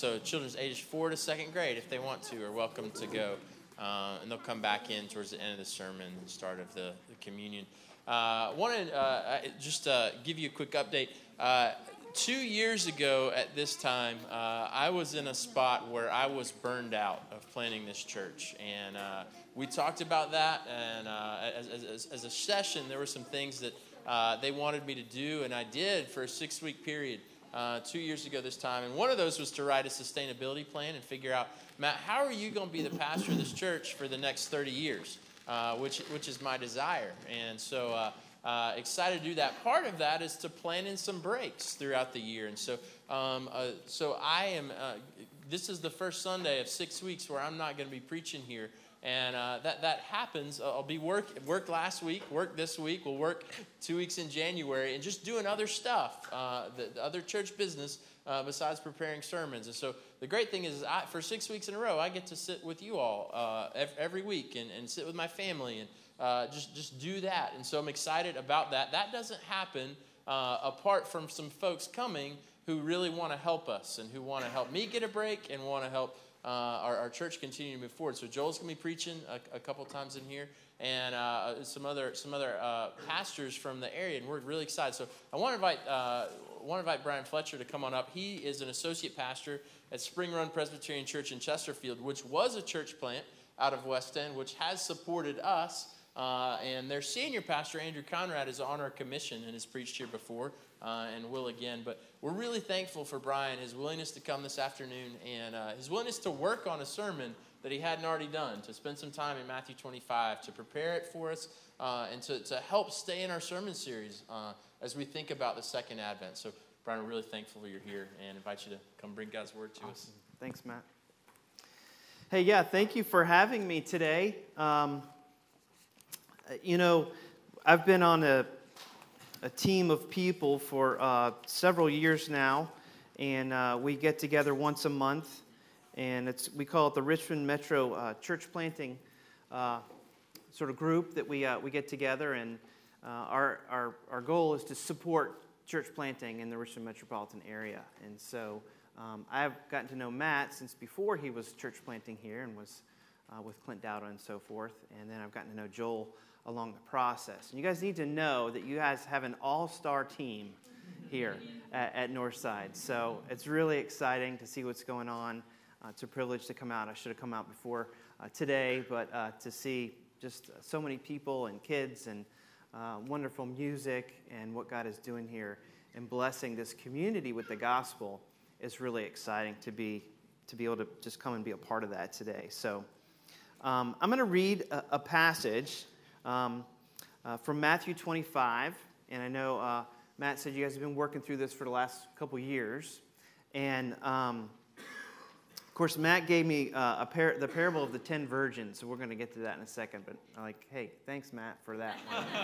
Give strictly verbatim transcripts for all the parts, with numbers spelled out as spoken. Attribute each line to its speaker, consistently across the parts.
Speaker 1: so children's ages four to second grade, if they want to, are welcome to go. Uh, and they'll come back in towards the end of the sermon, the start of the, the communion. I uh, wanted to uh, just uh, give you a quick update. Uh, two years ago at this time, uh, I was in a spot where I was burned out of planning this church. And uh, we talked about that. And uh, as, as, as a session, there were some things that uh, they wanted me to do, and I did for a six-week period uh, two years ago this time. And one of those was to write a sustainability plan and figure out, Matt, how are you going to be the pastor of this church for the next thirty years, uh, which which is my desire. And so uh, uh, excited to do that. Part of that is to plan in some breaks throughout the year. And so um, uh, so I am, uh, this is the first Sunday of six weeks where I'm not going to be preaching here. And uh, that that happens. I'll be work work last week, work this week. We'll work two weeks in January, and just doing other stuff, uh, the, the other church business uh, besides preparing sermons. And so the great thing is, I, for six weeks in a row, I get to sit with you all uh, every, every week and, and sit with my family and uh, just just do that. And so I'm excited about that. That doesn't happen uh, apart from some folks coming who really want to help us and who want to help me get a break and want to help Uh, our, our church continue to move forward. So Joel's going to be preaching a, a couple times in here, and uh, some other some other uh, pastors from the area, and we're really excited. So I want to invite uh, want to invite Brian Fletcher to come on up. He is an associate pastor at Spring Run Presbyterian Church in Chesterfield, which was a church plant out of West End, which has supported us. Uh, and their senior pastor, Andrew Conrad, is on our commission and has preached here before uh, and will again. But we're really thankful for Brian, his willingness to come this afternoon and uh, his willingness to work on a sermon that he hadn't already done, to spend some time in Matthew twenty-five, to prepare it for us, uh, and to, to help stay in our sermon series uh, as we think about the second advent. So, Brian, we're really thankful you're here and invite you to come bring God's word to
Speaker 2: Awesome.
Speaker 1: us.
Speaker 2: Thanks, Matt. Hey, yeah, thank you for having me today. Um, You know, I've been on a, a team of people for uh, several years now, and uh, we get together once a month, and it's we call it the Richmond Metro uh, Church Planting uh, sort of group that we uh, we get together, and uh, our our our goal is to support church planting in the Richmond metropolitan area. And so um, I've gotten to know Matt since before he was church planting here and was uh, with Clint Dowda and so forth, and then I've gotten to know Joel along the process. And you guys need to know that you guys have an all-star team here at, at Northside. So it's really exciting to see what's going on. Uh, it's a privilege to come out. I should have come out before uh, today, but uh, to see just so many people and kids and uh, wonderful music and what God is doing here and blessing this community with the gospel is really exciting to be to be able to just come and be a part of that today. So um, I'm going to read a, a passage Um, uh, from Matthew twenty-five, and I know uh, Matt said you guys have been working through this for the last couple years, and um, of course Matt gave me uh, a par- the parable of the ten virgins, so we're going to get to that in a second, but I'm like, hey, thanks Matt for that.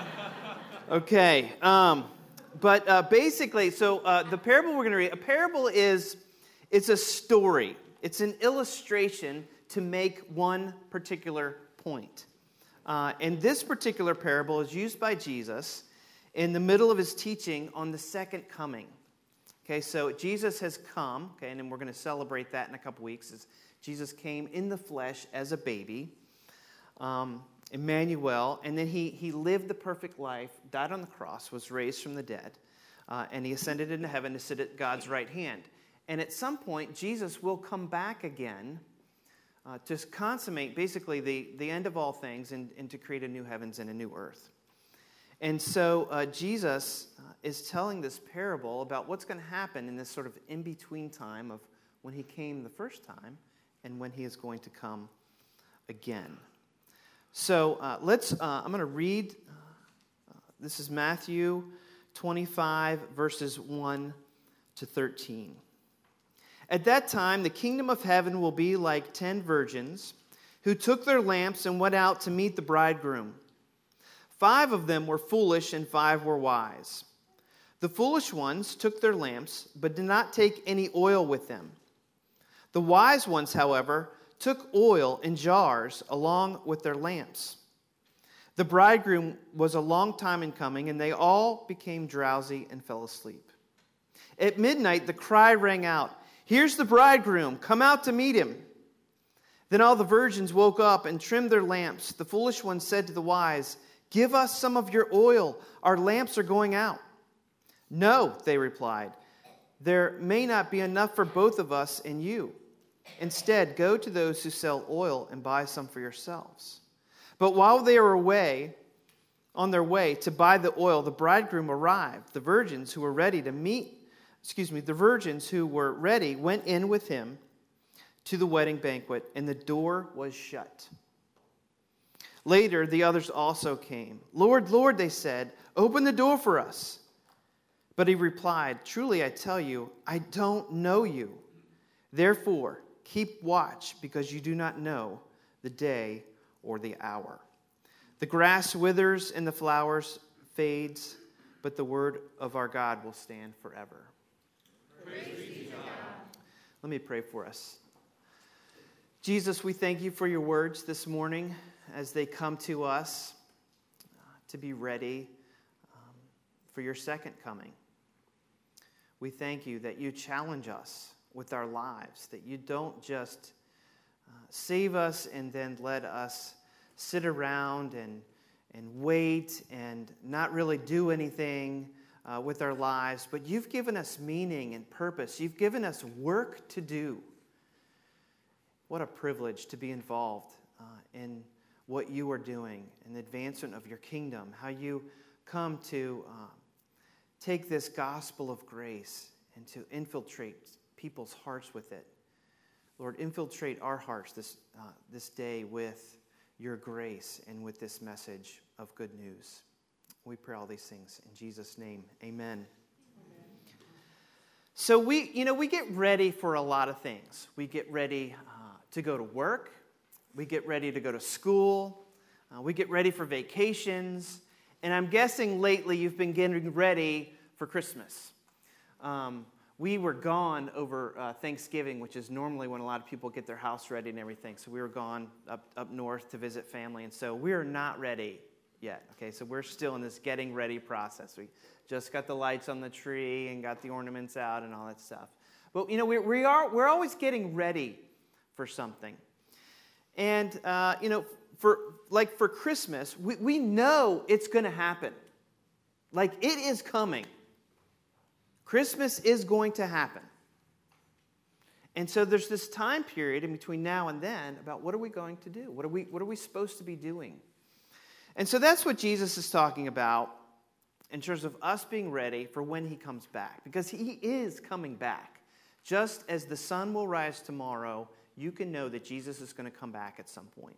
Speaker 2: Okay, um, but uh, basically, so uh, the parable we're going to read, a parable is, it's a story, it's an illustration to make one particular point. Uh, and this particular parable is used by Jesus in the middle of his teaching on the second coming. Okay, so Jesus has come, okay, and then we're going to celebrate that in a couple weeks, as Jesus came in the flesh as a baby, um, Emmanuel, and then he, he lived the perfect life, died on the cross, was raised from the dead, uh, and he ascended into heaven to sit at God's right hand. And at some point, Jesus will come back again Uh, to consummate basically the, the end of all things and, and to create a new heavens and a new earth. And so uh, Jesus uh, is telling this parable about what's going to happen in this sort of in-between time of when he came the first time and when he is going to come again. So uh, let's, uh, I'm going to read, uh, this is Matthew twenty-five, verses one to thirteen. At that time, the kingdom of heaven will be like ten virgins who took their lamps and went out to meet the bridegroom. Five of them were foolish and five were wise. The foolish ones took their lamps, but did not take any oil with them. The wise ones, however, took oil in jars along with their lamps. The bridegroom was a long time in coming, and they all became drowsy and fell asleep. At midnight, the cry rang out, Here's the bridegroom. Come out to meet him." Then all the virgins woke up and trimmed their lamps. The foolish ones said to the wise, "Give us some of your oil. Our lamps are going out." "No," they replied, "there may not be enough for both of us and you. Instead, go to those who sell oil and buy some for yourselves." But while they were away, on their way to buy the oil, the bridegroom arrived. The virgins who were ready to meet, excuse me, the virgins who were ready went in with him to the wedding banquet, and the door was shut. Later, the others also came. "Lord, Lord," they said, "open the door for us." But he replied, "Truly I tell you, I don't know you. Therefore, keep watch, because you do not know the day or the hour. The grass withers and the flowers fades, but the word of our God will stand forever." Praise be to God. Let me pray for us. Jesus, we thank you for your words this morning as they come to us to be ready um, for your second coming. We thank you that you challenge us with our lives, that you don't just uh, save us and then let us sit around and, and wait and not really do anything uh, with our lives, but you've given us meaning and purpose. You've given us work to do. What a privilege to be involved uh, in what you are doing, in the advancement of your kingdom, how you come to uh, take this gospel of grace and to infiltrate people's hearts with it. Lord, infiltrate our hearts this, uh, this day with your grace and with this message of good news. We pray all these things in Jesus' name. Amen. So we, you know, we get ready for a lot of things. We get ready uh, to go to work. We get ready to go to school. Uh, we get ready for vacations. And I'm guessing lately you've been getting ready for Christmas. Um, we were gone over uh, Thanksgiving, which is normally when a lot of people get their house ready and everything. So we were gone up, up north to visit family. And so we're not ready yet. Okay, so we're still in this getting ready process. We just got the lights on the tree and got the ornaments out and all that stuff. But, you know, we, we are, we're always getting ready for something. And, uh, you know, for like for Christmas, we, we know it's going to happen. Like, it is coming. Christmas is going to happen. And so there's this time period in between now and then about what are we going to do? What are we, what are we supposed to be doing? And so that's what Jesus is talking about in terms of us being ready for when he comes back. Because he is coming back. Just as the sun will rise tomorrow, you can know that Jesus is going to come back at some point.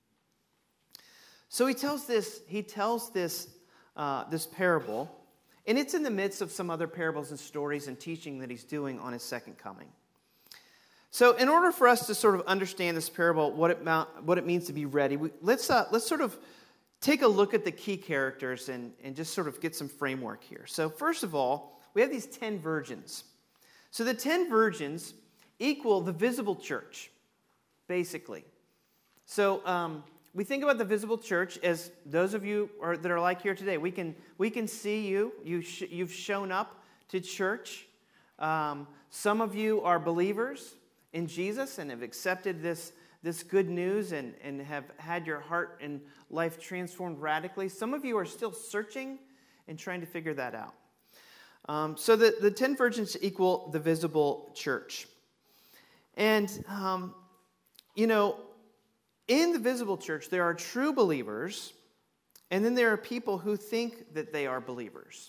Speaker 2: So he tells this, he tells this, uh, this parable, and it's in the midst of some other parables and stories and teaching that he's doing on his second coming. So in order for us to sort of understand this parable, what it, what it means to be ready, we, let's, uh, let's sort of take a look at the key characters and, and just sort of get some framework here. So first of all, we have these ten virgins. So the ten virgins equal the visible church, basically. So um, we think about the visible church as those of you are, that are like here today. We can we can see you. you sh- you've shown up to church. Um, some of you are believers in Jesus and have accepted this, this good news and, and have had your heart and life transformed radically. Some of you are still searching and trying to figure that out. Um, so the, the ten virgins equal the visible church. And, um, you know, in the visible church, there are true believers, and then there are people who think that they are believers.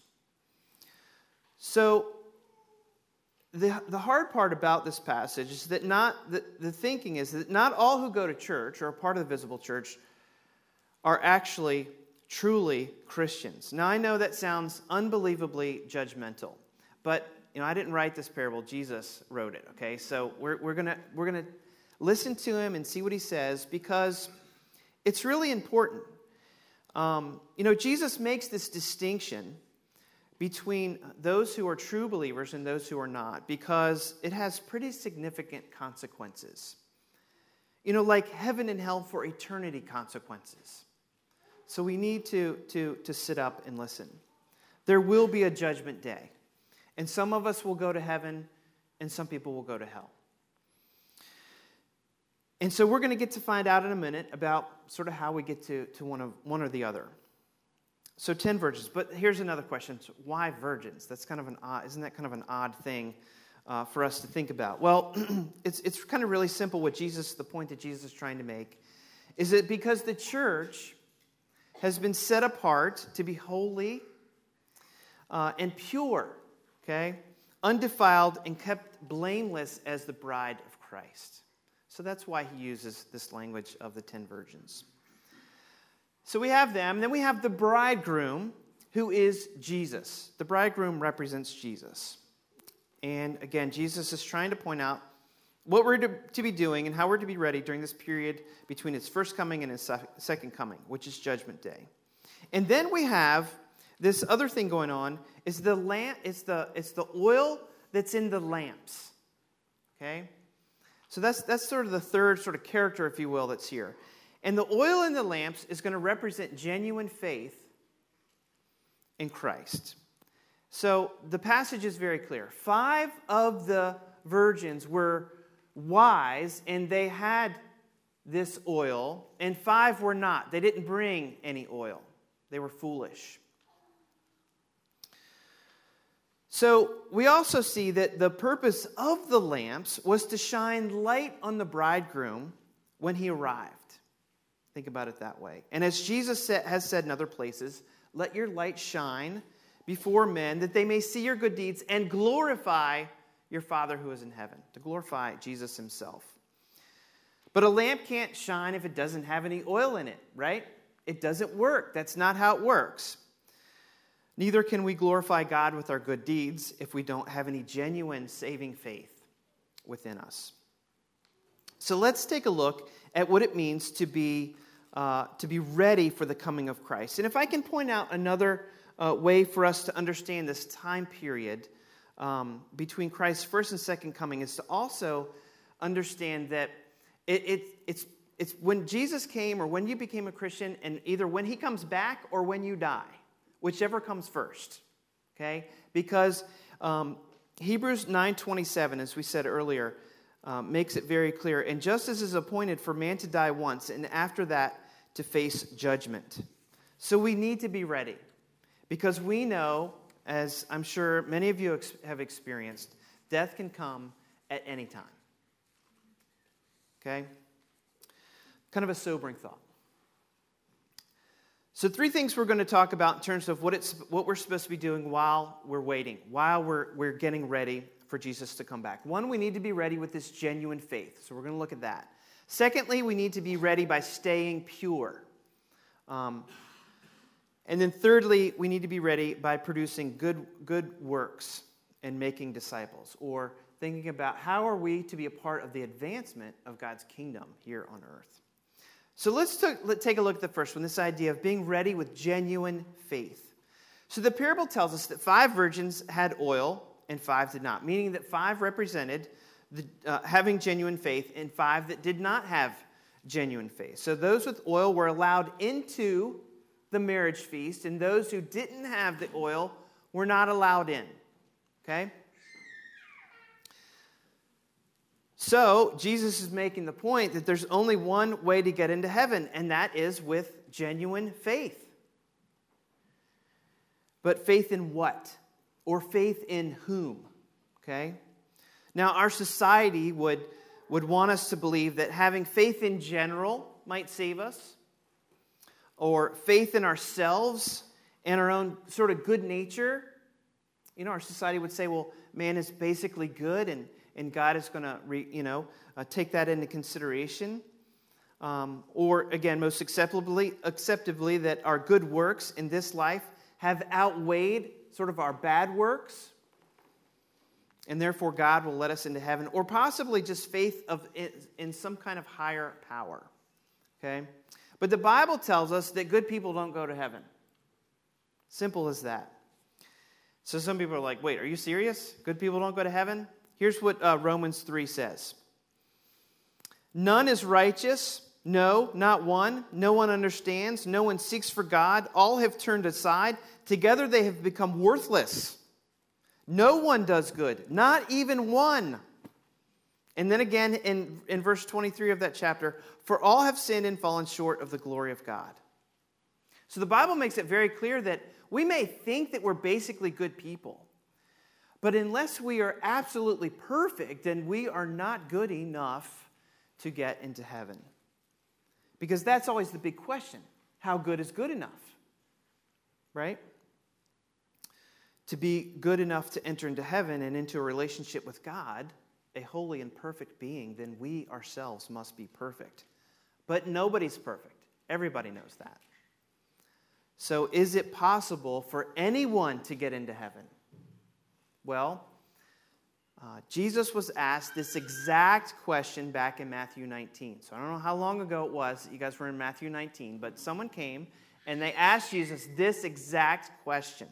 Speaker 2: So the, the hard part about this passage is that not, the, the thinking is that not all who go to church or are part of the visible church are actually truly Christians. Now, I know that sounds unbelievably judgmental, but you know, I didn't write this parable. Jesus wrote it, okay? So we're we're gonna we're gonna listen to him and see what he says because it's really important. Um, you know, Jesus makes this distinction between those who are true believers and those who are not because it has pretty significant consequences. You know, like heaven and hell for eternity consequences. So we need to, to, to sit up and listen. There will be a judgment day. And some of us will go to heaven and some people will go to hell. And so we're going to get to find out in a minute about sort of how we get to, to one of one or the other. So ten virgins. But here's another question. So why virgins? That's kind of an odd, isn't that kind of an odd thing uh, for us to think about? Well, it's it's kind of really simple what Jesus, the point that Jesus is trying to make, is that because the church has been set apart to be holy uh, and pure, okay, undefiled and kept blameless as the bride of Christ. So that's why he uses this language of the ten virgins. So we have them, and then we have the bridegroom, who is Jesus. The bridegroom represents Jesus. And again, Jesus is trying to point out what we're to, to be doing and how we're to be ready during this period between his first coming and his second coming, which is Judgment Day. And then we have this other thing going on, is the lamp, it's the it's the oil that's in the lamps. Okay? So that's that's sort of the third sort of character, if you will, that's here. And the oil in the lamps is going to represent genuine faith in Christ. So the passage is very clear. Five of the virgins were wise, and they had this oil, and five were not. They didn't bring any oil. They were foolish. So we also see that the purpose of the lamps was to shine light on the bridegroom when he arrived. Think about it that way. And as Jesus has said in other places, let your light shine before men that they may see your good deeds and glorify your Father who is in heaven. To glorify Jesus himself. But a lamp can't shine if it doesn't have any oil in it, right? It doesn't work. That's not how it works. Neither can we glorify God with our good deeds if we don't have any genuine saving faith within us. So let's take a look at what it means to be uh, to be ready for the coming of Christ. And if I can point out another uh, way for us to understand this time period um, between Christ's first and second coming is to also understand that it, it, it's it's when Jesus came or when you became a Christian, and either when he comes back or when you die. Whichever comes first, okay? Because um, Hebrews nine twenty-seven, as we said earlier, um, makes it very clear. And justice is appointed for man to die once, and after that to face judgment. So we need to be ready, because we know, as I'm sure many of you ex- have experienced, death can come at any time. Okay? Kind of a sobering thought. So three things we're going to talk about in terms of what it's what we're supposed to be doing while we're waiting, while we're we're getting ready for Jesus to come back. One, we need to be ready with this genuine faith. So we're going to look at that. Secondly, we need to be ready by staying pure. Um, and then thirdly, we need to be ready by producing good good works and making disciples, or thinking about how are we to be a part of the advancement of God's kingdom here on earth. So let's take a look at the first one, this idea of being ready with genuine faith. So the parable tells us that five virgins had oil and five did not, meaning that five represented the, uh, having genuine faith and five that did not have genuine faith. So those with oil were allowed into the marriage feast, and those who didn't have the oil were not allowed in. Okay? So, Jesus is making the point that there's only one way to get into heaven, and that is with genuine faith. But faith in what? Or faith in whom? Okay? Now, our society would, would want us to believe that having faith in general might save us, or faith in ourselves and our own sort of good nature. You know, our society would say, well, man is basically good, and And God is going to, you know, uh, take that into consideration. Um, or, again, most acceptably, acceptably, that our good works in this life have outweighed sort of our bad works. And therefore, God will let us into heaven. Or possibly just faith of in, in some kind of higher power. Okay? But the Bible tells us that good people don't go to heaven. Simple as that. So some people are like, wait, are you serious? Good people don't go to heaven? Here's what uh, Romans three says. None is righteous, no, not one. No one understands, no one seeks for God. All have turned aside. Together they have become worthless. No one does good, not even one. And then again in, in verse twenty-three of that chapter, for all have sinned and fallen short of the glory of God. So the Bible makes it very clear that we may think that we're basically good people, but unless we are absolutely perfect, then we are not good enough to get into heaven. Because that's always the big question. How good is good enough? Right? To be good enough to enter into heaven and into a relationship with God, a holy and perfect being, then we ourselves must be perfect. But nobody's perfect. Everybody knows that. So is it possible for anyone to get into heaven? Well, uh, Jesus was asked this exact question back in Matthew nineteen. So I don't know how long ago it was that you guys were in Matthew nineteen, but someone came and they asked Jesus this exact question.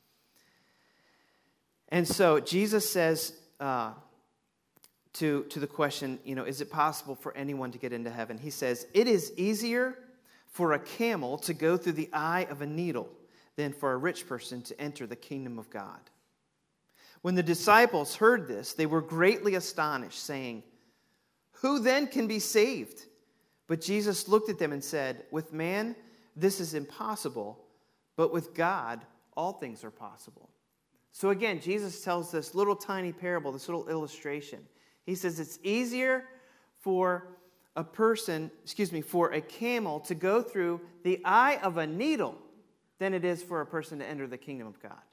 Speaker 2: And so Jesus says uh, to, to the question, you know, is it possible for anyone to get into heaven? He says, it is easier for a camel to go through the eye of a needle than for a rich person to enter the kingdom of God. When the disciples heard this, they were greatly astonished, saying, who then can be saved? But Jesus looked at them and said, with man, this is impossible, but with God, all things are possible. So again, Jesus tells this little tiny parable, this little illustration. He says it's easier for a person, excuse me, for a camel to go through the eye of a needle than it is for a person to enter the kingdom of God.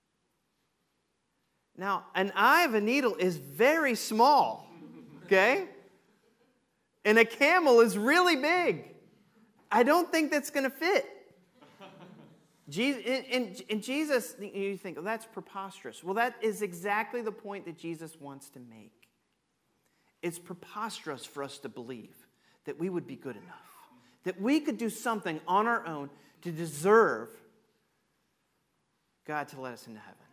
Speaker 2: Now, an eye of a needle is very small, okay? And a camel is really big. I don't think that's going to fit. Jesus, and, and Jesus, you think, oh, that's preposterous. Well, that is exactly the point that Jesus wants to make. It's preposterous for us to believe that we would be good enough, that we could do something on our own to deserve God to let us into heaven.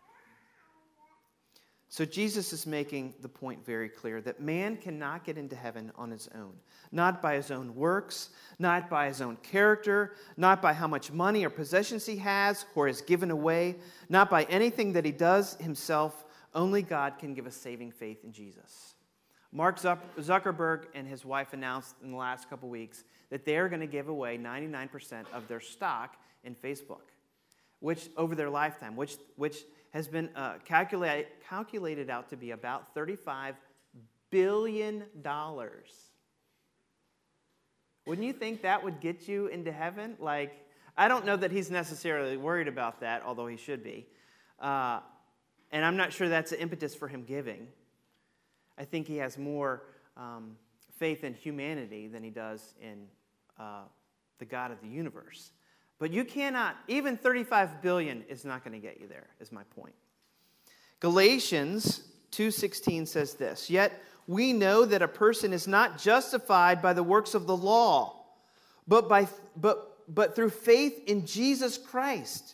Speaker 2: So Jesus is making the point very clear that man cannot get into heaven on his own. Not by his own works, not by his own character, not by how much money or possessions he has or has given away, not by anything that he does himself. Only God can give us saving faith in Jesus. Mark Zuckerberg and his wife announced in the last couple weeks that they are going to give away ninety-nine percent of their stock in Facebook, which over their lifetime, which which has been uh, calculate, calculated out to be about thirty-five billion dollars. Wouldn't you think that would get you into heaven? Like, I don't know that he's necessarily worried about that, although he should be. Uh, and I'm not sure that's the impetus for him giving. I think he has more um, faith in humanity than he does in uh, the God of the universe. But you cannot, even thirty-five billion is not going to get you there, is my point. Galatians two sixteen says this, yet we know that a person is not justified by the works of the law, but by but but through faith in Jesus Christ.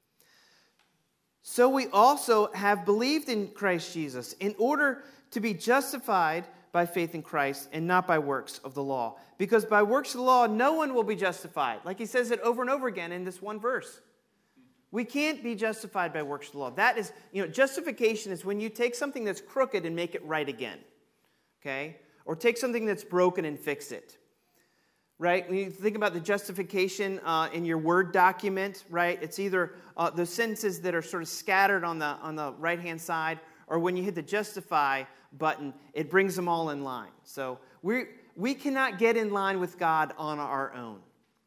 Speaker 2: So we also have believed in Christ Jesus in order to be justified by faith in Christ and not by works of the law. Because by works of the law, no one will be justified. Like he says it over and over again in this one verse. We can't be justified by works of the law. That is, you know, justification is when you take something that's crooked and make it right again. Okay? Or take something that's broken and fix it. Right? When you think about the justification uh, in your Word document, right? It's either uh, the sentences that are sort of scattered on the on the right-hand side, or when you hit the justify button, it brings them all in line. So we we cannot get in line with God on our own.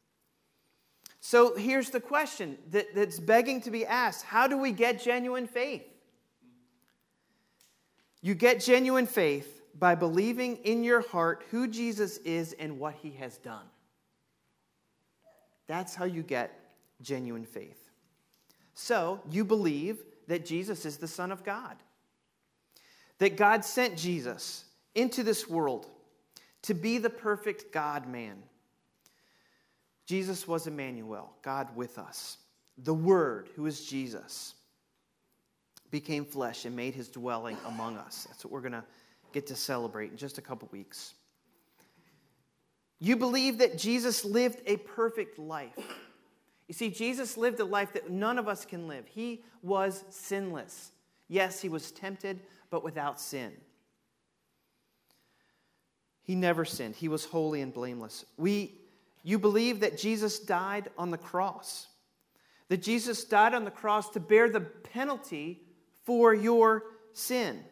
Speaker 2: So here's the question that, that's begging to be asked. How do we get genuine faith? You get genuine faith by believing in your heart who Jesus is and what he has done. That's how you get genuine faith. So you believe that Jesus is the Son of God. That God sent Jesus into this world to be the perfect God-man. Jesus was Emmanuel, God with us. The Word, who is Jesus, became flesh and made his dwelling among us. That's what we're going to get to celebrate in just a couple weeks. You believe that Jesus lived a perfect life. You see, Jesus lived a life that none of us can live. He was sinless. Yes, he was tempted, but without sin. He never sinned. He was holy and blameless. We, you believe that Jesus died on the cross. That Jesus died on the cross to bear the penalty for your sin.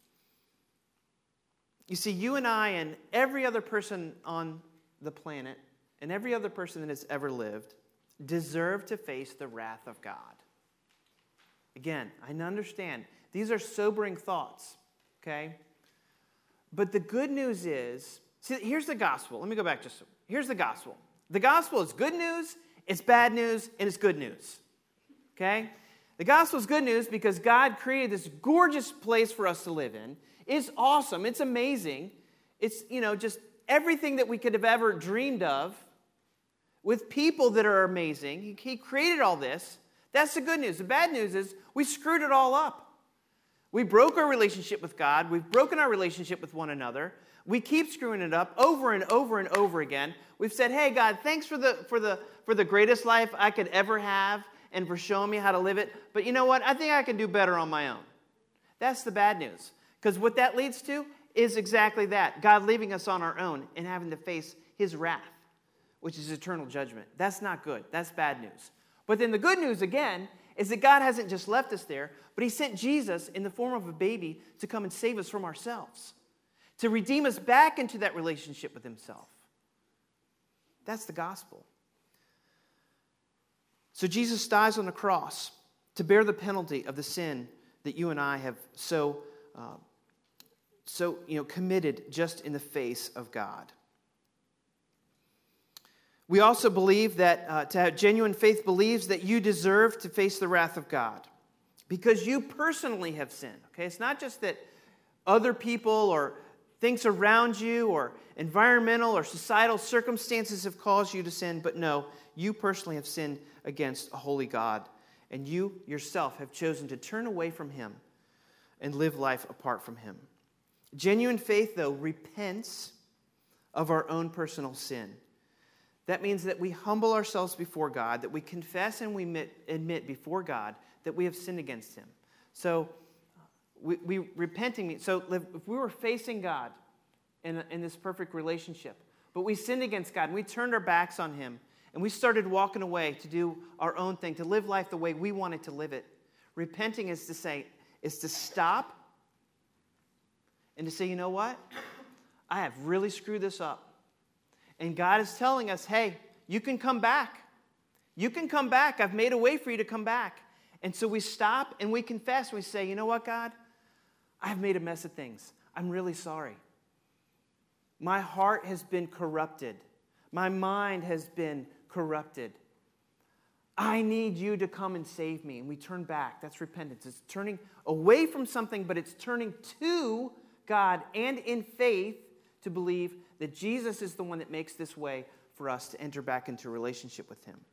Speaker 2: You see, you and I and every other person on the planet and every other person that has ever lived deserve to face the wrath of God. Again, I understand. These are sobering thoughts, okay? But the good news is, see, here's the gospel. Let me go back just, here's the gospel. The gospel is good news, it's bad news, and it's good news, okay? The gospel is good news because God created this gorgeous place for us to live in. It's awesome. It's amazing. It's, you know, just everything that we could have ever dreamed of with people that are amazing. He, he created all this. That's the good news. The bad news is we screwed it all up. We broke our relationship with God. We've broken our relationship with one another. We keep screwing it up over and over and over again. We've said, hey, God, thanks for the, for the, for the greatest life I could ever have and for showing me how to live it. But you know what? I think I can do better on my own. That's the bad news. Because what that leads to is exactly that. God leaving us on our own and having to face his wrath, which is eternal judgment. That's not good. That's bad news. But then the good news, again, is that God hasn't just left us there, but he sent Jesus in the form of a baby to come and save us from ourselves, to redeem us back into that relationship with himself. That's the gospel. So Jesus dies on the cross to bear the penalty of the sin that you and I have so, uh, so you know, committed just in the face of God. We also believe that uh, to have genuine faith believes that you deserve to face the wrath of God because you personally have sinned. Okay, it's not just that other people or things around you or environmental or societal circumstances have caused you to sin, but no, you personally have sinned against a holy God, and you yourself have chosen to turn away from him and live life apart from him. Genuine faith, though, repents of our own personal sin. That means that we humble ourselves before God, that we confess and we admit, admit before God that we have sinned against him. So we, we repenting, so if we were facing God in, in this perfect relationship, but we sinned against God and we turned our backs on him and we started walking away to do our own thing, to live life the way we wanted to live it. Repenting is to say, is to stop and to say, you know what? I have really screwed this up. And God is telling us, hey, you can come back. You can come back. I've made a way for you to come back. And so we stop and we confess. We say, you know what, God? I've made a mess of things. I'm really sorry. My heart has been corrupted. My mind has been corrupted. I need you to come and save me. And we turn back. That's repentance. It's turning away from something, but it's turning to God and in faith to believe that Jesus is the one that makes this way for us to enter back into a relationship with him.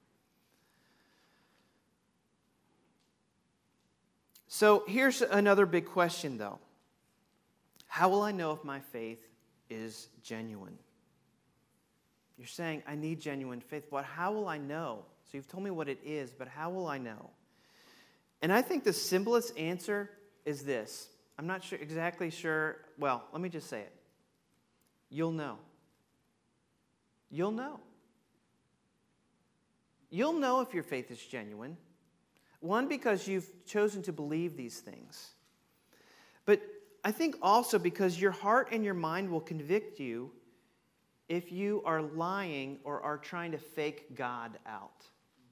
Speaker 2: So here's another big question, though. How will I know if my faith is genuine? You're saying, I need genuine faith. But how will I know? So you've told me what it is, but how will I know? And I think the simplest answer is this. I'm not sure exactly sure. Well, let me just say it. You'll know. You'll know. You'll know if your faith is genuine. One, because you've chosen to believe these things. But I think also because your heart and your mind will convict you if you are lying or are trying to fake God out.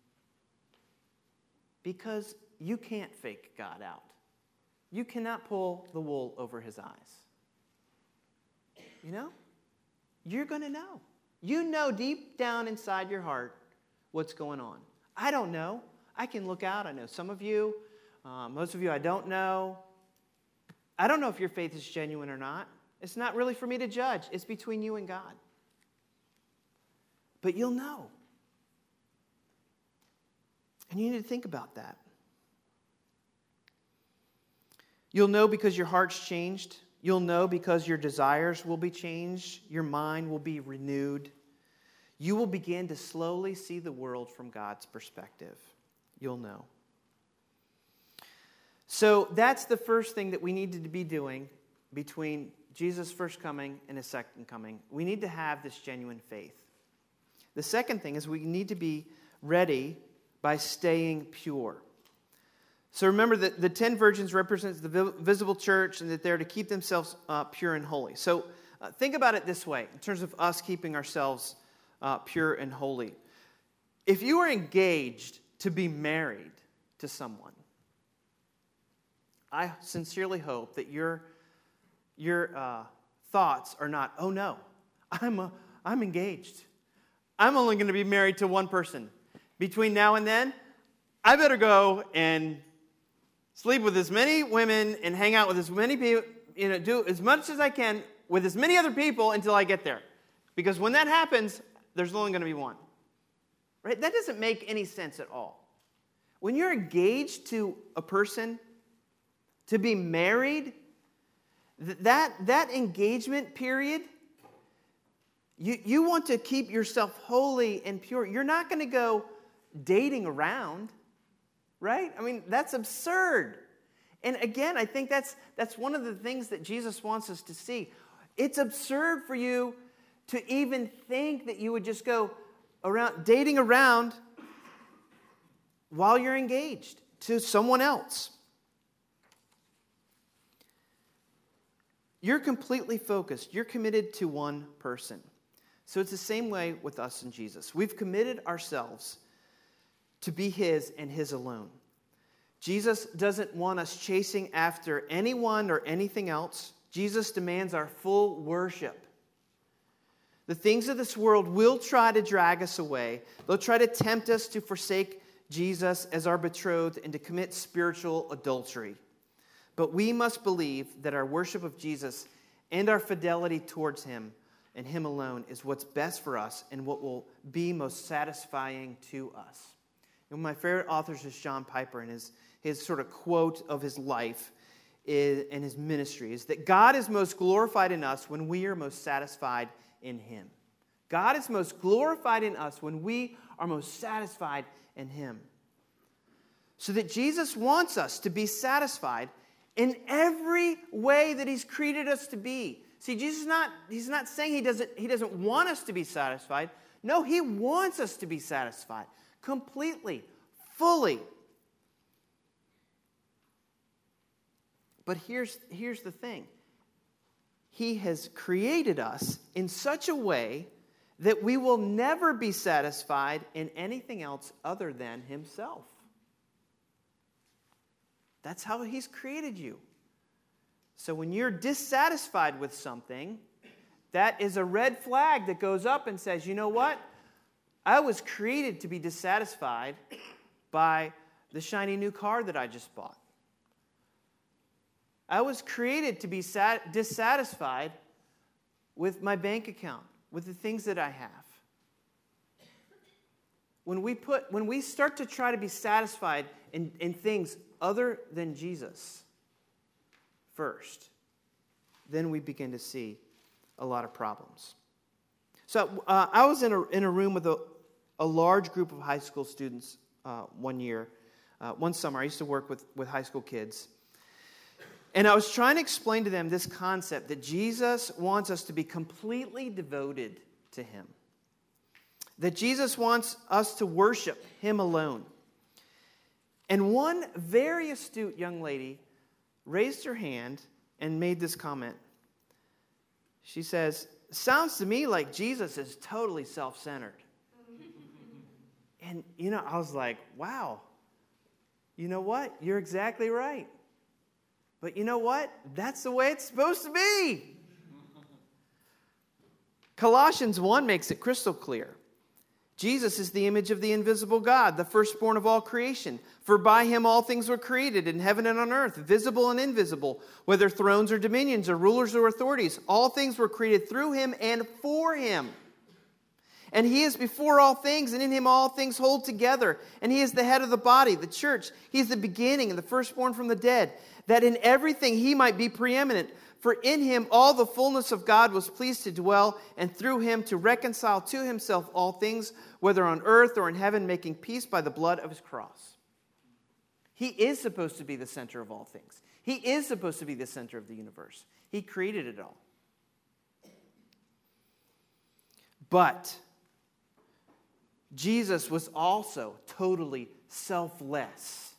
Speaker 2: Because you can't fake God out. You cannot pull the wool over his eyes. You know? You're going to know. You know deep down inside your heart what's going on. I don't know. I can look out. I know some of you. Uh, most of you I don't know. I don't know if your faith is genuine or not. It's not really for me to judge. It's between you and God. But you'll know. And you need to think about that. You'll know because your heart's changed. You'll know because your desires will be changed. Your mind will be renewed. You will begin to slowly see the world from God's perspective. You'll know. So that's the first thing that we need to be doing between Jesus' first coming and his second coming. We need to have this genuine faith. The second thing is we need to be ready by staying pure. So remember that the ten virgins represents the visible church and that they're to keep themselves uh, pure and holy. So uh, think about it this way in terms of us keeping ourselves uh, pure and holy. If you are engaged to be married to someone, I sincerely hope that your, your uh, thoughts are not, oh no, I'm, a, I'm engaged. I'm only going to be married to one person. Between now and then, I better go and sleep with as many women and hang out with as many people, you know, do as much as I can with as many other people until I get there. Because when that happens, there's only going to be one. Right? That doesn't make any sense at all. When you're engaged to a person, to be married, that, that engagement period, you, you want to keep yourself holy and pure. You're not going to go dating around, right? I mean, that's absurd. And again, I think that's, that's one of the things that Jesus wants us to see. It's absurd for you to even think that you would just go around dating around while you're engaged to someone else. You're completely focused. You're committed to one person. So it's the same way with us and Jesus. We've committed ourselves to be his and his alone. Jesus doesn't want us chasing after anyone or anything else. Jesus demands our full worship. The things of this world will try to drag us away. They'll try to tempt us to forsake Jesus as our betrothed and to commit spiritual adultery. But we must believe that our worship of Jesus and our fidelity towards him and him alone is what's best for us and what will be most satisfying to us. And one of my favorite authors is John Piper, and his, his sort of quote of his life is, and his ministry is that God is most glorified in us when we are most satisfied in him. God is most glorified in us when we are most satisfied in him. So that Jesus wants us to be satisfied in every way that he's created us to be. See, Jesus is not, he's not saying he doesn't, he doesn't want us to be satisfied. No, he wants us to be satisfied completely, fully. But here's, here's the thing. He has created us in such a way that we will never be satisfied in anything else other than himself. That's how he's created you. So when you're dissatisfied with something, that is a red flag that goes up and says, you know what? I was created to be dissatisfied by the shiny new car that I just bought. I was created to be sat- dissatisfied with my bank account, with the things that I have. When we put, when we start to try to be satisfied in, in things other than Jesus first, then we begin to see a lot of problems. So uh, I was in a, in a room with a, a large group of high school students uh, one year, uh, one summer. I used to work with, with high school kids. And I was trying to explain to them this concept that Jesus wants us to be completely devoted to him. That Jesus wants us to worship him alone. And one very astute young lady raised her hand and made this comment. She says, "Sounds to me like Jesus is totally self-centered." And, you know, I was like, wow, you know what? You're exactly right. But you know what? That's the way it's supposed to be. Colossians one makes it crystal clear. Jesus is the image of the invisible God, the firstborn of all creation. For by him all things were created in heaven and on earth, visible and invisible, whether thrones or dominions or rulers or authorities. All things were created through him and for him. And he is before all things, and in him all things hold together. And he is the head of the body, the church. He is the beginning and the firstborn from the dead, that in everything he might be preeminent. For in him all the fullness of God was pleased to dwell, and through him to reconcile to himself all things, whether on earth or in heaven, making peace by the blood of his cross. He is supposed to be the center of all things. He is supposed to be the center of the universe. He created it all. But Jesus was also totally selfless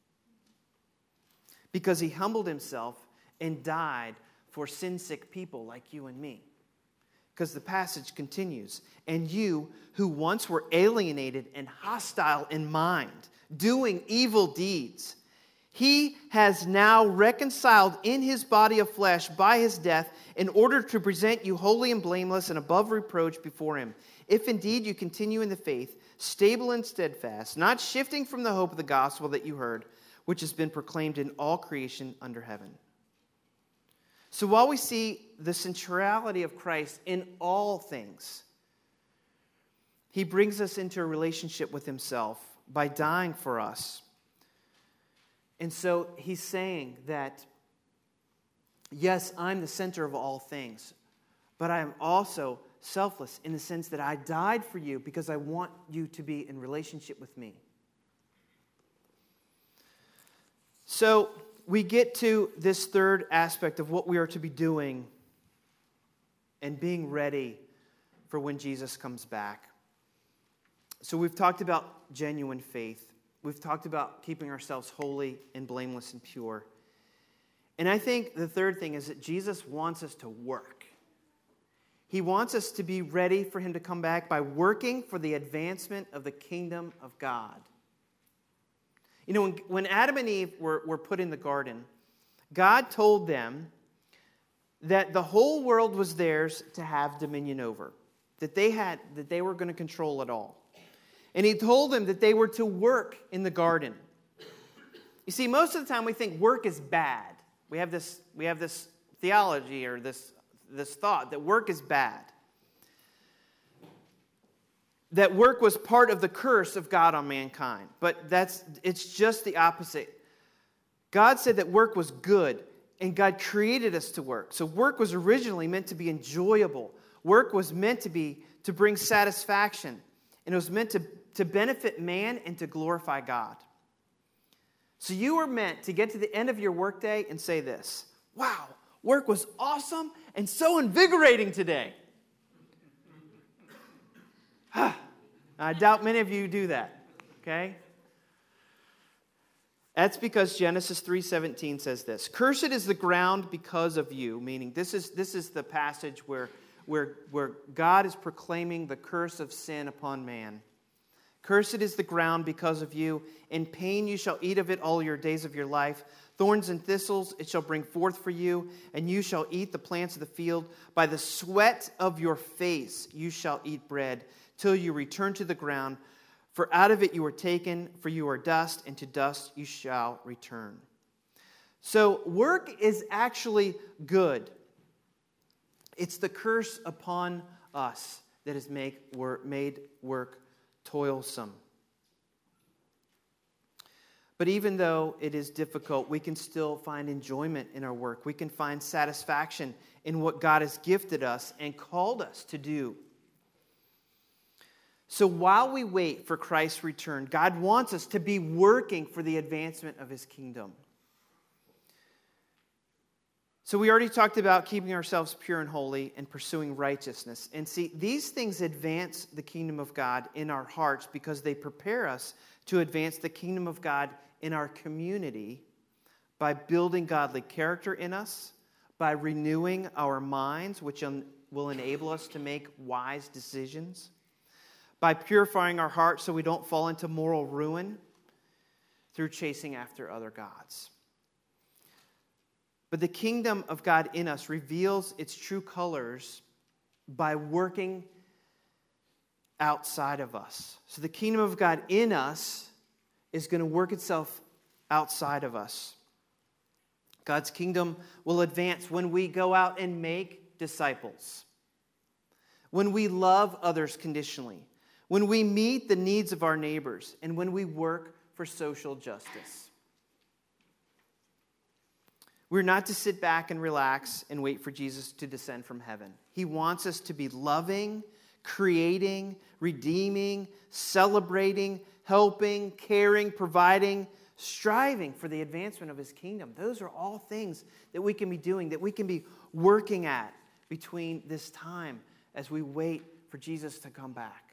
Speaker 2: because he humbled himself and died for sin-sick people like you and me. Because the passage continues, and you who once were alienated and hostile in mind, doing evil deeds, he has now reconciled in his body of flesh by his death in order to present you holy and blameless and above reproach before him. If indeed you continue in the faith, stable and steadfast, not shifting from the hope of the gospel that you heard, which has been proclaimed in all creation under heaven. So while we see the centrality of Christ in all things, he brings us into a relationship with himself by dying for us. And so he's saying that, yes, I'm the center of all things, but I am also selfless in the sense that I died for you because I want you to be in relationship with me. So we get to this third aspect of what we are to be doing and being ready for when Jesus comes back. So we've talked about genuine faith. We've talked about keeping ourselves holy and blameless and pure. And I think the third thing is that Jesus wants us to work. He wants us to be ready for him to come back by working for the advancement of the kingdom of God. You know, when, when Adam and Eve were, were put in the garden, God told them that the whole world was theirs to have dominion over, that they had, that they were going to control it all. And he told them that they were to work in the garden. You see, most of the time we think work is bad. We have this, we have this theology or this, this thought that work is bad. That work was part of the curse of God on mankind. But that's it's just the opposite. God said that work was good, and God created us to work. So work was originally meant to be enjoyable. Work was meant to be to bring satisfaction. And it was meant to, to benefit man and to glorify God. So you were meant to get to the end of your workday and say this: wow, work was awesome and so invigorating today. I doubt many of you do that, okay? That's because Genesis three seventeen says this: cursed is the ground because of you, meaning this is this is the passage where, where, where God is proclaiming the curse of sin upon man. Cursed is the ground because of you. In pain you shall eat of it all your days of your life. Thorns and thistles it shall bring forth for you, and you shall eat the plants of the field. By the sweat of your face you shall eat bread, till you return to the ground. For out of it you were taken, for you are dust, and to dust you shall return. So work is actually good. It's the curse upon us that has make work, made work toilsome. But even though it is difficult, we can still find enjoyment in our work. We can find satisfaction in what God has gifted us and called us to do. So while we wait for Christ's return, God wants us to be working for the advancement of his kingdom. So we already talked about keeping ourselves pure and holy and pursuing righteousness. And see, these things advance the kingdom of God in our hearts because they prepare us to advance the kingdom of God in our community by building godly character in us, by renewing our minds, which will enable us to make wise decisions, by purifying our hearts so we don't fall into moral ruin through chasing after other gods. But the kingdom of God in us reveals its true colors by working outside of us. So the kingdom of God in us is going to work itself outside of us. God's kingdom will advance when we go out and make disciples, when we love others conditionally, when we meet the needs of our neighbors, and when we work for social justice. We're not to sit back and relax and wait for Jesus to descend from heaven. He wants us to be loving, creating, redeeming, celebrating, helping, caring, providing, striving for the advancement of his kingdom. Those are all things that we can be doing, that we can be working at between this time as we wait for Jesus to come back.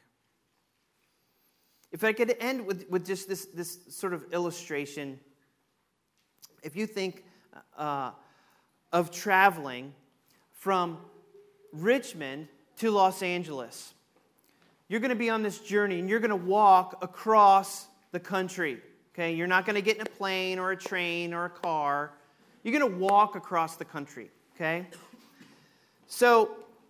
Speaker 2: If I could end with, with just this, this sort of illustration, if you think uh, of traveling from Richmond to Los Angeles, you're going to be on this journey and you're going to walk across the country. Okay, you're not going to get in a plane or a train or a car. You're going to walk across the country. Okay, so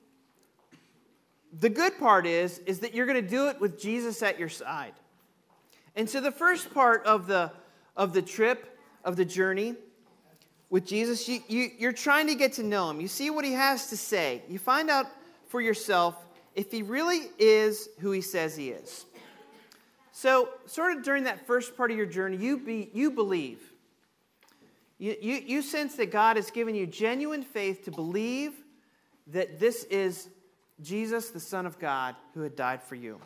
Speaker 2: the good part is, is that you're going to do it with Jesus at your side. And so the first part of the of the trip, of the journey with Jesus, you, you, you're trying to get to know him. You see what he has to say. You find out for yourself if he really is who he says he is. So, sort of during that first part of your journey, you be you believe. You, you, you sense that God has given you genuine faith to believe that this is Jesus, the Son of God, who had died for you.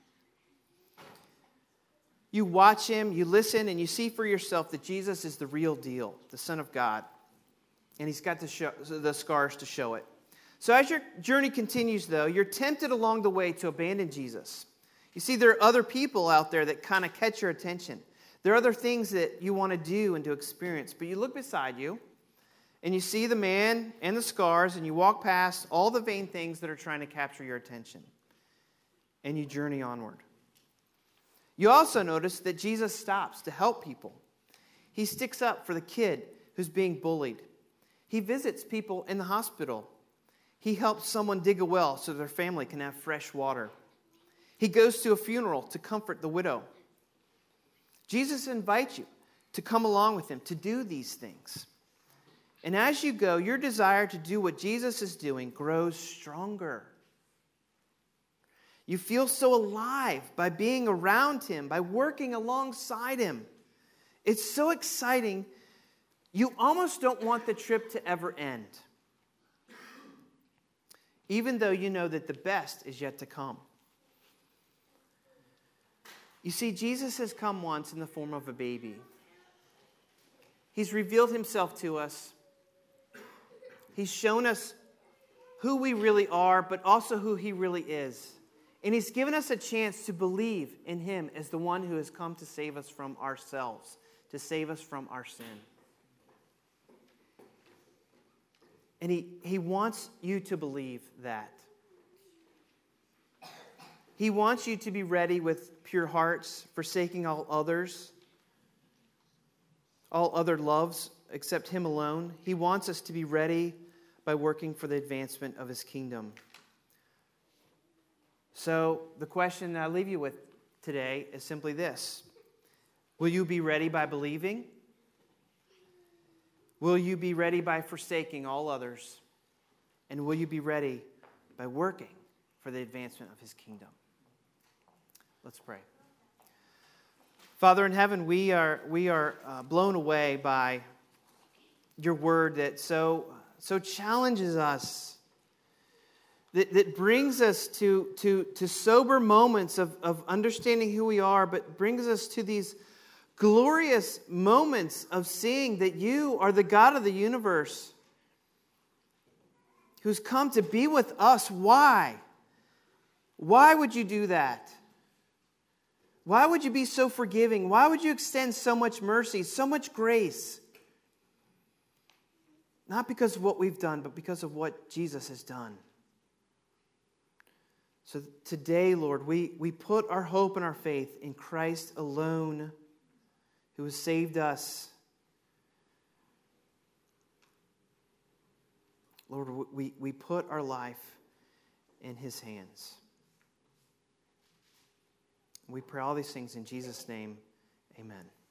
Speaker 2: You watch him, you listen, and you see for yourself that Jesus is the real deal, the Son of God. And he's got the, show, the scars to show it. So as your journey continues, though, you're tempted along the way to abandon Jesus. You see, there are other people out there that kind of catch your attention. There are other things that you want to do and to experience. But you look beside you, and you see the man and the scars, and you walk past all the vain things that are trying to capture your attention. And you journey onward. You also notice that Jesus stops to help people. He sticks up for the kid who's being bullied. He visits people in the hospital. He helps someone dig a well so their family can have fresh water. He goes to a funeral to comfort the widow. Jesus invites you to come along with him to do these things. And as you go, your desire to do what Jesus is doing grows stronger. You feel so alive by being around him, by working alongside him. It's so exciting, you almost don't want the trip to ever end. Even though you know that the best is yet to come. You see, Jesus has come once in the form of a baby. He's revealed himself to us. He's shown us who we really are, but also who he really is. And he's given us a chance to believe in him as the one who has come to save us from ourselves, to save us from our sin. And he, he wants you to believe that. He wants you to be ready with pure hearts, forsaking all others, all other loves except him alone. He wants us to be ready by working for the advancement of his kingdom. So the question that I leave you with today is simply this. Will you be ready by believing? Will you be ready by forsaking all others? And will you be ready by working for the advancement of his kingdom? Let's pray. Father in heaven, we are we are uh, blown away by your word that so so challenges us, that, that brings us to, to, to sober moments of, of understanding who we are, but brings us to these glorious moments of seeing that you are the God of the universe who's come to be with us. Why? Why would you do that? Why would you be so forgiving? Why would you extend so much mercy, so much grace? Not because of what we've done, but because of what Jesus has done. So today, Lord, we, we put our hope and our faith in Christ alone, who has saved us. Lord, we, we put our life in his hands. We pray all these things in Jesus' name. Amen.